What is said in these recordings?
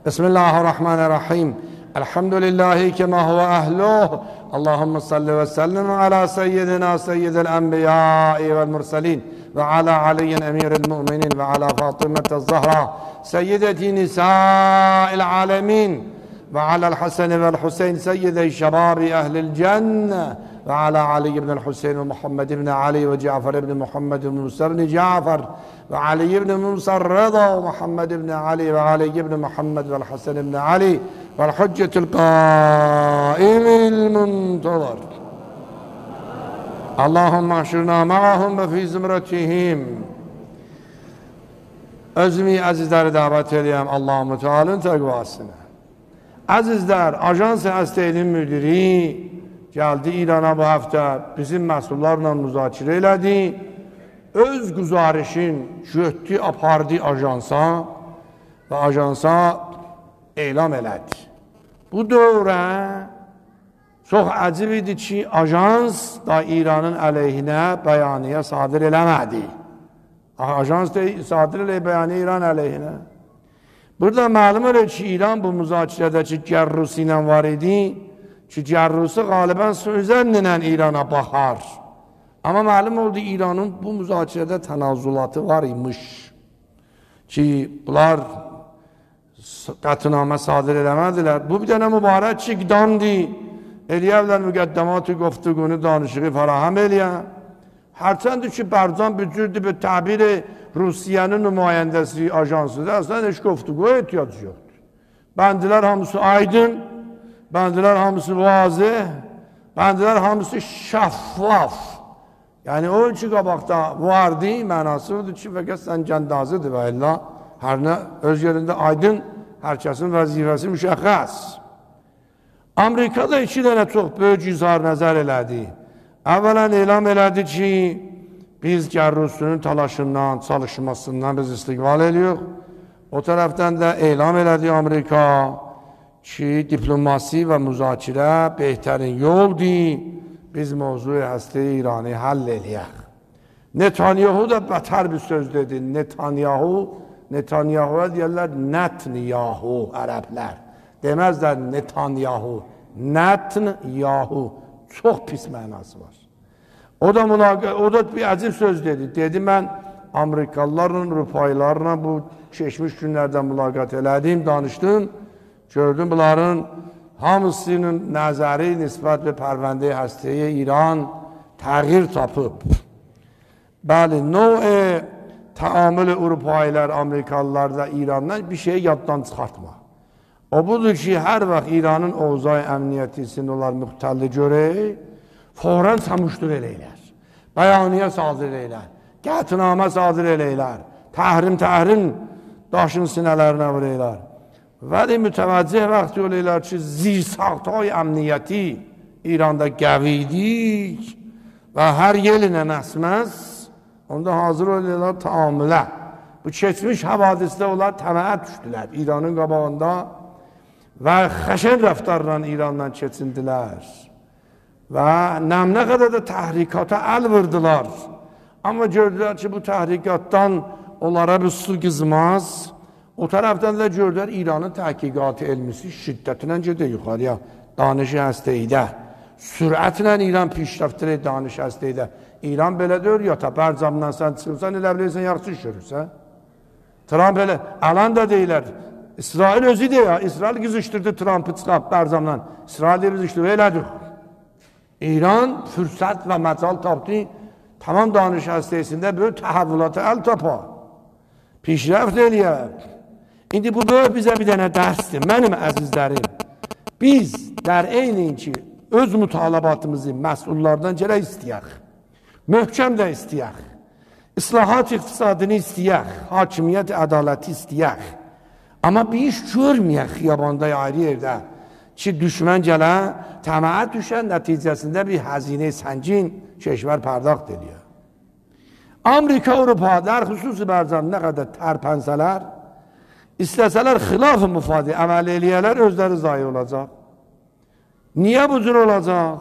Bismillahirrahmanirrahim. Elhamdülillahi kema huve ahluh. Allahümme salli ve sellim ala seyyidina seyyidil enbiyai vel mursalin ve ala aliyin emiril mu'minin ve ala Fatimete Zahra seyyideti nisa'il alemin ve ala'l Hasan vel Hüseyin seyyide şebabi ehlil cennet ve ala Ali ibn Hüseyin ve Muhammed ibn Ali ve Cafer ibn Muhammed ibn Musa ibn Cafer ve Ali ibn Musa Rıza ve Muhammed ibn Ali ve Ali ibn Muhammed ve Hasan ibn Ali ve hüccetul qaimil muntazar. Allahümme aşırna ma'ahum ve fi zümretihim. Özümü azizleri davet edeyim Allah-u Teala'nın tekvasına. Azizler, Ajans Hastayının müdiri geldi İran'a bu hafta bizim məsullarla müzakirə elədi. Öz güzarişin götdü, apardı ajansa və ajansa elam elədi. Bu dövrə çox əcib idi ki, ajans da İranın əleyhinə bəyaniyyə sadir eləmədi. Ajans da sadir eləyə bəyaniyyə İran əleyhinə. Burada məlum olur ki, İran bu müzakirədəki Cərrusi ilə var idi ki, Cərrusi qalibən sözənlə İrana baxar. Amma məlum oldu İranın bu müzakirədə tənazülatı var imiş ki, bunlar qətnamə sadir eləmədilər. Bu bir dənə mübarək iqdamdı. Eləyəvlər müqəddəmat-ı qoftuqunu danışığı fərahəm eləyə. Hərçəndir ki, Bərzan bücürdür bir təbiri Rusiyanın nümayəndəsi ajansıdır. Əslən heç qoftuqoya ehtiyac yoxdur. Bəndilər hamısı aydın, bəndilər hamısı vazih, bəndilər hamısı şəffaf. Yəni o ki, qabaqda vardı, mənası odur ki, fəqət sən gəndazıdır və illa hər nə öz yerində aydın, hər kəsin vəzifəsi müşəxəs. Amerikada iki dənə çox böyük izhar nəzər elədi. Əvvələn elam elədi ki, biz Cərrusunun talaşından, çalışmasından biz istiqbal ediyoruz. O tərəfdən də elam elədi Amerika ki, diplomasi və müzakirə behtarin yoldur. Biz mövzu həstəyi İranı həll eləyək. Netanyahu da bətər bir söz dedi. Netanyahu'ya deyərlər Netnyahu ərəblər. Deməzlər Netanyahu. Netnyahu. Çox pis mənası var. O da bir əcib söz dedi. Dedi, mən Amerikalılarla, Rupaylarla bu keçmiş günlərdən mülaqat elədim, danışdım. Gördüm, bunların hamısının nəzəri nisbət və pərvəndə həstəyə İran təğyir tapıb. Bəli, növ təamül Rupaylar, Amerikalılar da İrandan bir şey yaddan çıxartma. O budur ki, hər vaxt İranın ovzay əmniyyətisini onlar müxtəlli görək, fərən səmuşdur eləylər. Bəyaniyyə sadir eləylər. Qətnamə sadir eləylər. Təhrim daşın sinələrinə vureylər. Vəli mütəvəccih vaxtı eləylər ki, zirsaxtay əmniyyəti İranda qəvidik və hər yelinə nəsməz, onda hazır eləylər təamülə. Bu keçmiş havadisdə onlar təməyə düşdülər İranın qabağında və xəşən rəftarla İrandan keçindilər və nə qədər də təhrikata əl vurdular. Amma gördülər ki, bu təhrikatdan onlara bir su qızmaz. O tərəfdən də gördülər İranın təhqiqatı elmisi şiddətinə gedir yuxarıya, danışı həstəyidə. Sürətlə İran pişrəftir danışı həstəyidə. İran belə deyir, ya ta Bərzamdan sən çıxırsan, elə bilirsən, yaxşı görürsən. Trump elə, alan da deyilər. İsrail özü de ya, İsrail qızışdırdı Trump'ı çıxab Bərzamdan. İsrail de qızışdırdı, elədir. İran fürsət və məcal tapdı, tamam danış həstəsində böyük təhəvvülata əl tapa. Pişrəft eləyək. İndi bu böyük bizə bir dənə dərsdir. Mənim əzizlərim, biz dər eynin ki, öz mütalabatımızı məsullardan gərək istəyək. Möhkəm də istəyək. İslahat iqtisadını istəyək. Hakimiyyət, ədaləti istəyək. Amma bir iş görməyək xiyabanda ayrı yerdə ki, düşmən gələ, təməə düşən nəticəsində bir həzinə səncin keşvər pərdaqt edir. Amerika, Avropa, در xüsusi Bərzan nə qədər tərpənsələr, istəsələr xilaf-ı müfadi əməl eləyələr, özləri zayi olacaq. Niyə bu cür olacaq?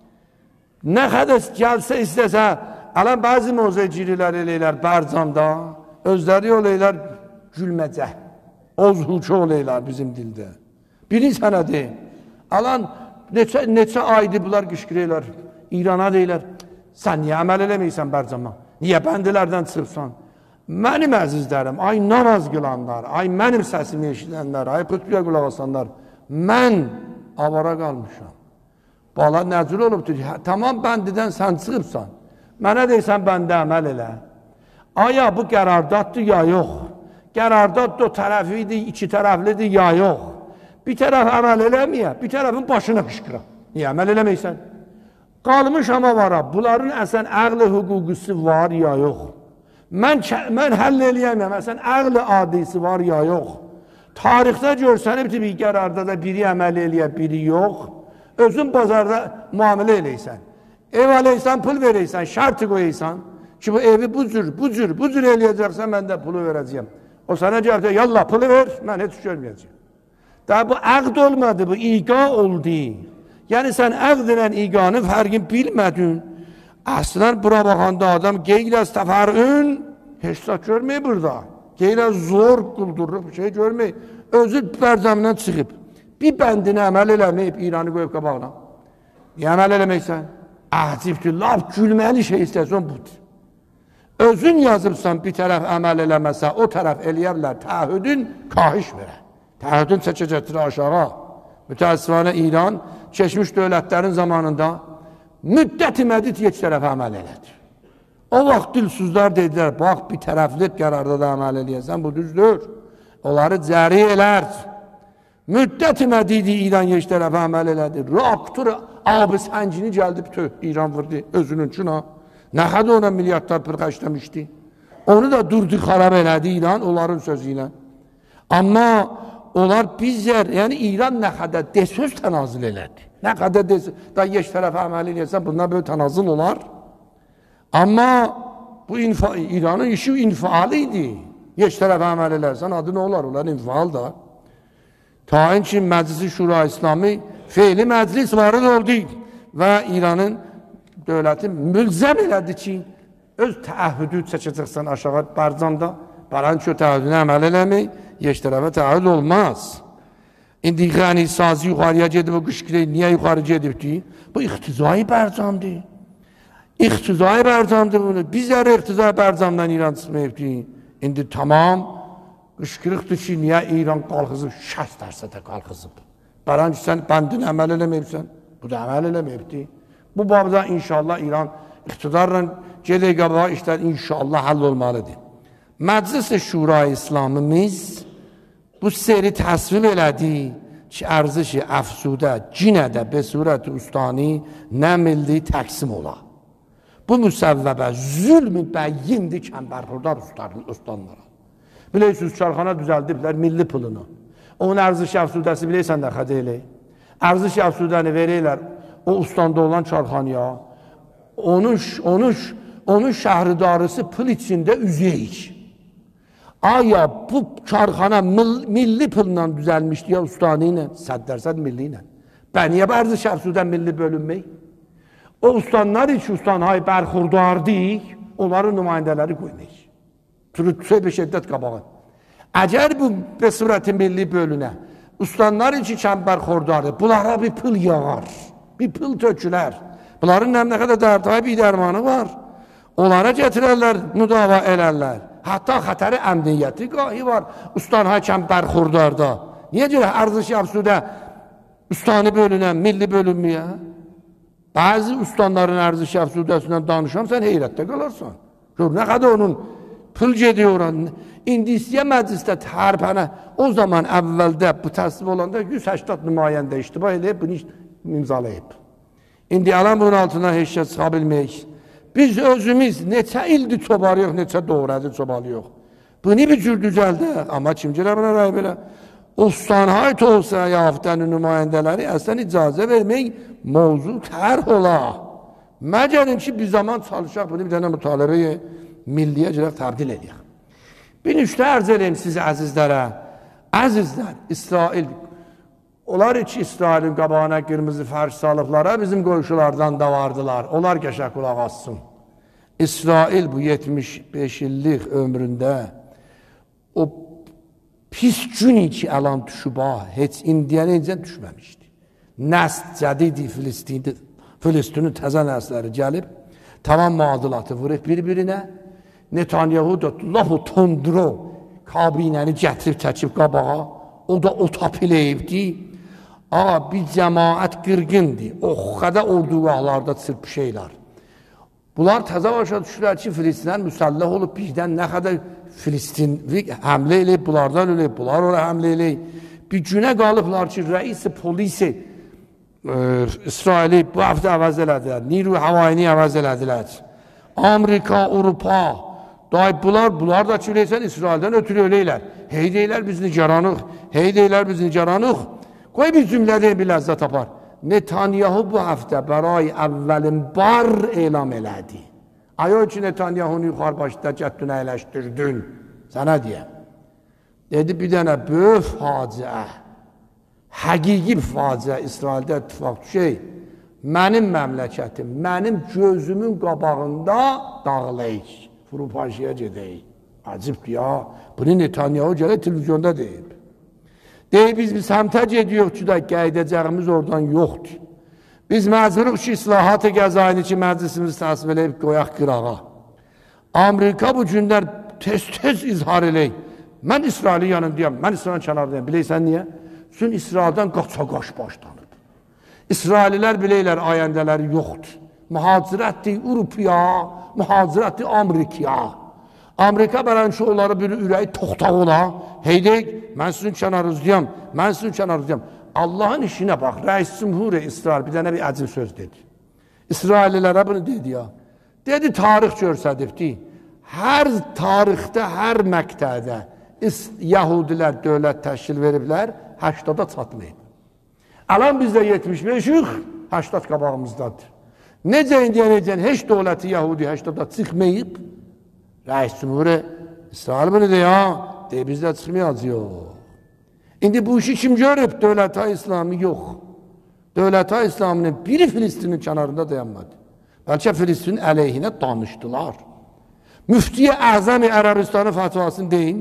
Nə qədər gəlsə istəsə, alən bəzi mövzə girilər eləylər Bərzanda, özləri eləylər gülməcə. Ozhuçu oleylar bizim dildə. Biri sənə deyim. Alan neçə aydır bunlar qışqırırlar. İrana deyirlər, sən niyə əməl eləməysən Bərcama? Niyə bəndilərdən çıxıbsan? Mənim əzizlərim, ay namaz qılanlar, ay mənim səsimi eşidənlər, ay xütbəyə qulaq asanlar, mən avara qalmışam. Bala nəcür olubdur, tamam bəndidən sən çıxıbsan. Mənə deysən bəndə əməl elə. Aya bu qərardaddır ya yox. Qərardad da o tərəfidir, iki tərəflidir ya yox. Bir tərəf əməl eləməyə, bir tərəfin başına qışqıra. Niyə əməl eləməysən? Qalmış ama var, bunların əsən əqli hüquqisi var ya yox. Mən həll eləyəməm, əsən əqli adisi var ya yox. Tarixdə görsənibdir bir qərarda da biri əməl eləyə, biri yox. Özün bazarda müamilə eləysən. Ev aleysən, pul vereysən, şartı qoyeysən ki bu evi bu cür eləyəcəksən, mən də pulu verəcəyəm. O sana cevap diyor, yallah pulu ver, mən heç görməyəcəyim. Daha bu əqd olmadı, bu iqa oldu. Yəni sən əqd ilə iqanın fərqini bilmədin. Əslən bura baxanda adam qeyləz təfərün, heç zat görməyib burada. Qeyləz zor quldurub, şey görməyib. Özü Bərcamdan çıxıb. Bir bəndini əməl eləməyib, İranı qoyub qabağına. Niyə əməl eləməksən? Əcibdir, laf gülməli şey istəsən budur. Özün yazıbsan bir tərəf əməl eləməsə, o tərəf eləyərlər, təəhüdün kahiş verə. Təəhüdün çəkəcəkdir aşağı. Mütəəssifanə İran, keçmiş dövlətlərin zamanında müddət-i mədid heç tərəf əməl elədir. O vaxt dilsuzlar dedilər, bax bir tərəfli qərarda da əməl eləyəsən, bu düzdür. Onları cəri elər. Müddət-i mədidi İran heç tərəf əməl elədir. Reaktör abi səncini gəldi, bütün İran vurdu özünün üçün ha. Nə qədər ona milyardlar pır xərcləmişdi. Onu da durdu, xarab elədi İran, onların sözü ilə. Amma onlar bizlər, yəni İran nə qədər desöz tənazül elədi. Nə qədər desöz, da yeş tərəfə əməl eləyəsən, bundan böyle tənazül olar. Amma bu İranın işi infiali idi. Yeş tərəfə əməl eləsən, adı nə olar? Onlar infial da. Tayin ki, Məclisi Şura İslami feili məclis varı oldu və İranın dövləti mülzəm elədi ki, öz təəhüdü çəkəcəksən aşağı Bərcamda, baran ki, o təəhüdünə əməl eləmək, yeş tərəfə təəhüd olmaz. İndi Xəni Sazı yuxarıya gedib, o qışqırı niyə yuxarı gedibdi? Bu iqtizai Bərcamdır. İqtizai Bərcamdır bunu. Bizləri iqtizai Bərcamdan İran çıxmayıbdi. İndi tamam, qışqırıqdır ki, niyə İran qalxızıb, 60% qalxızıb. Baran ki, sən bəndini əməl eləməyibsən, bu da əməl eləməyibdi. Bu babda inşallah İran iqtidarla gedək qabağa işlər inşallah həll olmalıdır. Məclis-i Şura İslamımız bu seri təsvir elədi ki, ərzişi əfsudə, cinədə, be surət-i ustani nə milli təqsim ola. Bu müsəvvəbə zülm-ü bəyyindir kəmbərxurdar ustanlara. Bilirsiniz, çarxana düzəldiblər milli pulunu. Onun ərzişi əfsudəsi bilirsən də xədə eləyik. Ərzişi əfsudəni verirlər o ustandə olan çarxanaya. Onun şəhridarısı pul içində üzeyik. Aya bu çarxana milli pulla düzəlmişdi ya ustanı ilə, 100% milli ilə. Bəniyə ərzişi əfsudən milli bölünmək? O ustanlar için ustanhay bərxurdardik, onların nümayəndələri qoymaq. Türkçe bir şiddet qabağı. Əgər bu bir surəti milli bölünə, ustanlar için kəmbərxurdardır, bunlara bir pıl yağar, bir pıl tökülər. Bunların nə qədər dərtayı bir dərmanı var. Onlara gətirərlər, müdava elərlər. Hatta xətəri əmniyyəti qahi var, ustanhay kəmbərxurdarda. Niyə görə ərzişi əfsudə ustanı bölünə, milli bölünməyə? Bazı ustanların ərzişi əfsudəsindən danışam, sən heyrətdə qalarsan. Gör, nə qədər onun pul gediyor. İndi istəyə məclisdə tərpənə, o zaman əvvəldə bu təsvib olanda 180 nümayəndə iştibah edib, bunu imzalayıb. İndi alan bunun altından heç şey çıxa bilməyik. Biz özümüz neçə ildir çobalıyıq, neçə doğradı çobalıyıq. Bunu bir cür düzəldə, amma kim gələ buna rəy belə? Ustanhayt olsa yaftənin nümayəndələri əslən icazə vermək mövzu tərh ola. Məcəlin ki, bir zaman çalışaq, bunu bir dənə mütalibəyə milliyə girək təbdil edək. Bir nüştə ərz edeyim sizə əzizlərə. Əzizlər, İsrail, onlar ki, İsrailin qabağına qırmızı fərş salıblara bizim qoyuşulardan da vardılar. Onlar qəşək qulaq assın. İsrail bu 75 illik ömründə o pis gün ki əlan düşüb ha, heç indiyənə incə düşməmişdi. Nəsl cədidi Filistinin təzə nəsləri gəlib, tamam müadilatı vurub bir-birinə, Netanyahu da laf o tondro kabinəni gətirib çəkib qabağa, o da o tapiləyibdi. Ağa, bir cəmaət qırqındır, o qədər ordugahlarda çırpışıylar. Bunlar təzə başa düşürlər ki, Filistinlər müsəlləh olub, birdən nə qədər Filistinli həmlə eləyib, bunlardan öləyib, bunlar oraya həmlə eləyib. Bir günə qalıblar ki, rəisi polisi İsraili bu həftə əvəz elədilər, Niru Havayini əvəz elədilər. Amerika, Avropa, bunlar da ki, öləysən İsraildən ötürü öləylər. Hey deyilər, biz nigaranıq, hey deyilər, biz nigaranıq. Qoy bir cümlədə bir ləzzət tapar. Netanyahu bu həftə bəray əvvəlin bar elam elədi. Ayo ki, Netanyahunu yuxar başda gətdün əyləşdirdün. Sənə deyəm. Dedi, bir dənə böyük faciə, həqiqi bir faciə İsraildə ittifaq düşey, mənim məmləkətim, mənim gözümün qabağında dağılayıq, Furupaşiyə gedəyik. Acibdir ya, bunu Netanyahu gələ televizyonda deyib. Deyib, biz səmtə gediyoruz ki, da qeydəcəyimiz oradan yoxdur. Biz məcburuq ki, islahat-ı qəzaini ki, məclisimiz təsvib eləyib qoyaq qırağa. Amerika bu günlər tez-tez izhar eləyik. Mən İsrailin yanındayım, mən İsrailin kənarındayım. Biləysən niyə? Çünki İsraildən qaça-qaş başlanıb. İsraililər biləylər, ayəndələri yoxdur. Mühacirətdir Avropaya, mühacirətdir Amerikaya. Amerika bələnçi onları bir ürəyi toxtaq ola, heydək, mən sizin kənarınızdayım, mən sizin kənarınızdayım. Allahın işinə bax, Rəis Cümhur İsrail bir dənə bir əcib söz dedi. İsraililərə bunu dedi ya. Dedi, tarix görsədibdi. Hər tarixdə, hər məqtədə Yahudilər dövlət təşkil veriblər, 80-da çatmayıb. Alan bizdə 75-ük, 80 qabağımızdadır. Necə indiyən, heç dövləti Yahudi 80-da çıxmayıb, Rəis Cümhur İsrail bunu deyir ya, deyir, bizdə çıxmayacaq. İndi bu işi kim görüb? Dövlət-i İslami yox. Dövlət-i İslaminin biri Filistinin kənarında dayanmadı. Bəlkə Filistin əleyhinə danışdılar. Müftiyə Əzəm-i Ərəbistanın fətvasını deyin.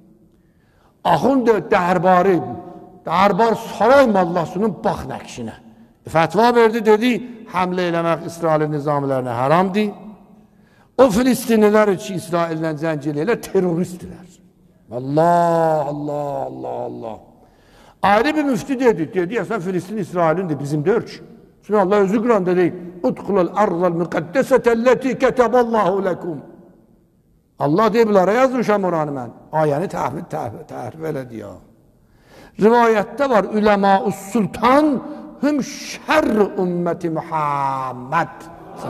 Axund dərbarı, dərbar saray mallasının bax nəqşinə. Fətva verdi, dedi, həmlə eləmək İsrailin nizamilərinə haramdır. O Filistinlilər ki, İsraildən zəng eləyirlər, teröristdirlər. Allah, Allah, Allah, Allah. Ayrı bir müftü dedi, əsən Filistin İsrailindir, bizim deyir ki. Çünki Allah özü Quranda deyir, Udxulul arzal müqəddəsətəlləti kətəballahu ləkum. Allah deyib, bunlara yazmışam oranı mən. Ayəni təhrif elədi ya. Rivayətdə var, Üləma-us Sultan hüm şərr ümməti Muhammed.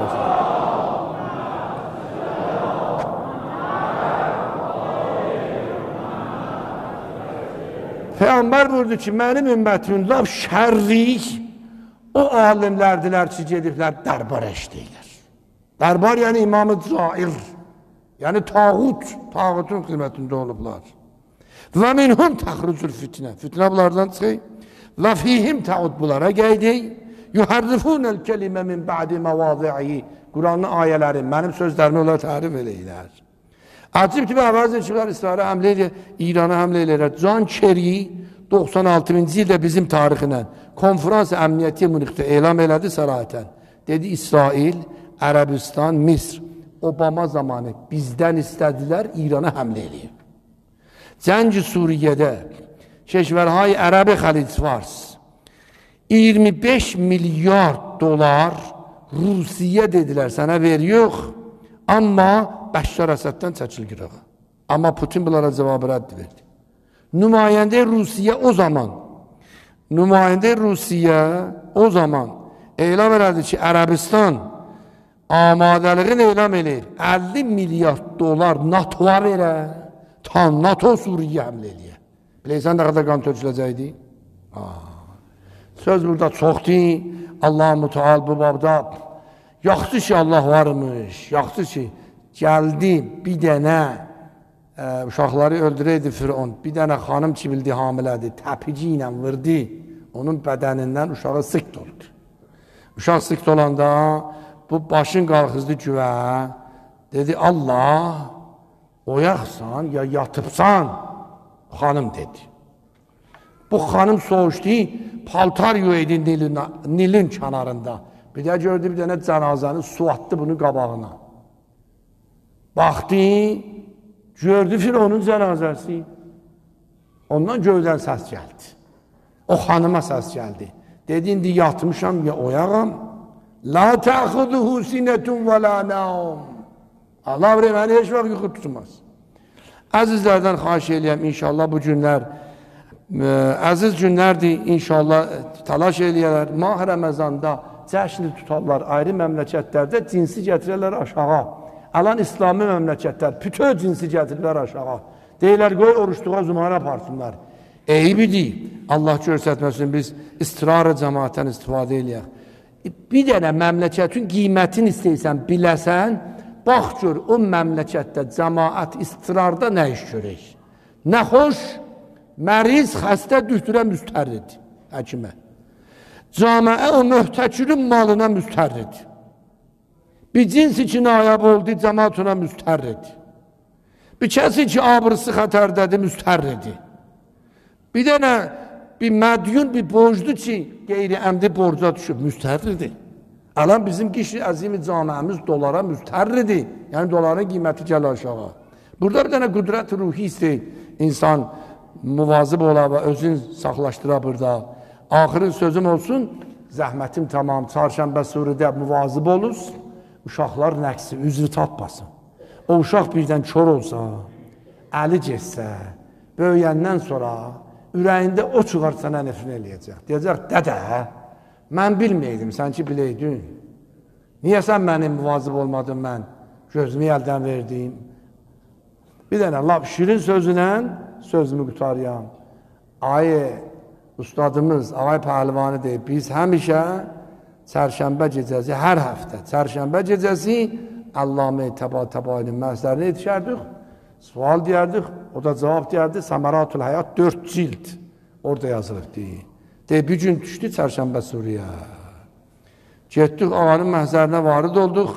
Peyğəmbər buyurdu ki, mənim ümmətimin laf şərrik o alimlərdilər ki, gediblər dərbar eşləyirlər. Dərbar yəni İmam-ı Cair, yəni tağutun xidmətində olublar. Və minhum təxrucul fitnə, fitnə bunlardan çıxır. Və fihim təud bunlara gəydək, yuhərrifunəl kəlimə min bə'di məvadi'i, Quranın ayələri, mənim sözlərimi onlara tərif eləyirlər. Acib ki, əvvəlcə çıxlar İsrail'ə həmlə eləyir, İran'a həmlə eləyirlər. John Kerry 96-cı ildə bizim tarixinə konferans əmniyyəti Münixdə elam elədi sərahətən. Dedi, İsrail, Ərəbistan, Misr, Obama zamanı bizdən istədilər, İran'a həmlə eləyir. Cəngi Suriye'də Keşvərhay Ərəbi Xəlic Fars 25 milyard dolar Rusiya dedilər, sənə veriyor, amma Bəşşar Əsəddən çəkil qırağa. Amma Putin bunlara cavab rədd verdi. Nümayəndə Rusiya o zaman elam elədi ki, Ərəbistan amadəliğini elam eləyir. 50 milyard dolar NATO-a verə, tam NATO Suriyə həmlə eləyir. Biləysən nə qədər qan töküləcəkdi? Söz burada çoxdur. Allah-u Müteal bu babda yaxşı ki, Allah varmış, yaxşı ki, gəldi bir dənə uşaqları öldürəydi Firon, bir dənə xanım ki bildi hamilədi, təpici ilə vurdu, onun bədənindən uşağı sıkt oldu. Uşaq sıkt olanda bu başın qalxızdı güvə, dedi Allah, oyaqsan ya yatıbsan, Xanım dedi. Bu xanım soruşdu, paltar yoydu Nilin kənarında. Bir də gördü bir dənə cənazəni su atdı bunun qabağına. Baxdı, gördü Fironun cənazəsi. Ondan göydən səs gəldi. O xanıma səs gəldi. Dedi, indi yatmışam ya oyağam. La təxuduhu sinətun və la naum. Allah verir, məni heç vaxt yuxu tutmaz. Əzizlərdən xahiş eləyəm, inşallah bu günlər əziz günlərdir, inşallah talaş eləyərlər. Mah Rəməzanda cəşni tutarlar, ayrı məmləkətlərdə cinsi gətirərlər aşağı. Alan İslami məmləkətlər, bütün cinsi gətirirlər aşağı. Deyirlər, qoy oruçluğa zumara aparsınlar. Eybidir, Allah görsətməsin, biz istirarı cəmaətdən istifadə eləyək. Bir dənə məmləkətin qiymətini istəyirsən, biləsən, bax gör, o məmləkətdə cəmaət istirarda nə iş görək? Nə xoş, məriz, xəstə dühtürə müstərrid, həkimə. Camiə o möhtəkilin malına müstərrid. Bir cinsi ki, nayab oldu, cəmaət ona müstərrid. Bir kəsi ki, abırısı xətərdədir, müstərridi. Bir dənə, bir mədyun, bir borclu ki, qeyri-əmdi borca düşüb, müstərridi. Alan bizim kişi əzimi camiəmiz dolara müstərridi. Yəni, doların qiyməti gəl aşağı. Burada bir dənə qüdrət ruhi istəyir. İnsan muvazib ola və özün saxlaşdıra burada. Axırın sözüm olsun, zəhmətim tamam, çarşənbə surədə muvazib oluz, uşaqlar nəqsi, üzrü tapmasın. O uşaq birdən kör olsa, əli geçsə, böyüyəndən sonra ürəyində o çıxar sənə nefrin eləyəcək. Deyəcək, dədə, mən bilməydim, sən ki biləydin. Niyə sən mənim muvazib olmadın, mən gözümü əldən verdim? Bir dənə, laf şirin sözünə sözümü qutarıyam. Ayı, ustadımız, Ağay Pəhlivanı deyib, biz həmişə çərşənbə gecəsi, hər həftə çərşənbə gecəsi Allame Təba-Təbainin məhzərinə yetişərdik, sual deyərdik, o da cavab deyərdi, Səməratul Həyat 4 cild orada yazılıbdı. Deyib, bir gün düşdü çərşənbə surəyə. Getdik, ağanın məhzərinə varid olduq,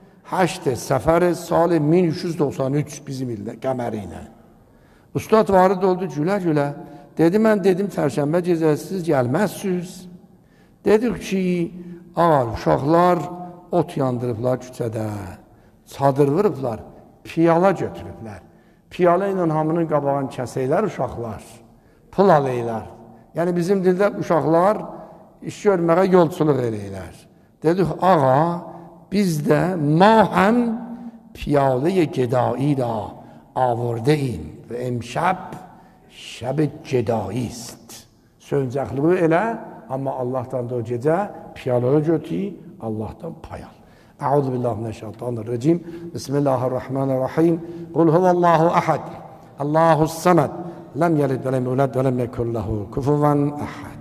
8 səfəri salı 1393 bizim ildə, qəməri ilə. Ustad varid oldu, gülə-gülə. Dedi, mən dedim, çərşənbə gecəsiz gəlməzsiniz. Dedik ki, ağa, uşaqlar ot yandırıblar küçədə, çadır vırıblar, piyala götürüblər. Piyala ilə hamının qabağını kəsəklər uşaqlar, pul aleylər. Yəni bizim dildə uşaqlar iş görməyə yolçuluq eləylər. Dedik, ağa, biz də mahəm piyalə-i gedai ra avurdeyim və emşəb şəb-i gedaiist. Söncəqliği elə, amma Allah'tan da o gecə piyalı götü, Allah'tan pay al. Əuzu billahi mineşşeytanirracim. Bismillahirrahmanirrahim. Qul huvallahu ahad. Allahus samad. Lem yelid ve lem yulad ve lem yekun lehu kufuven ahad.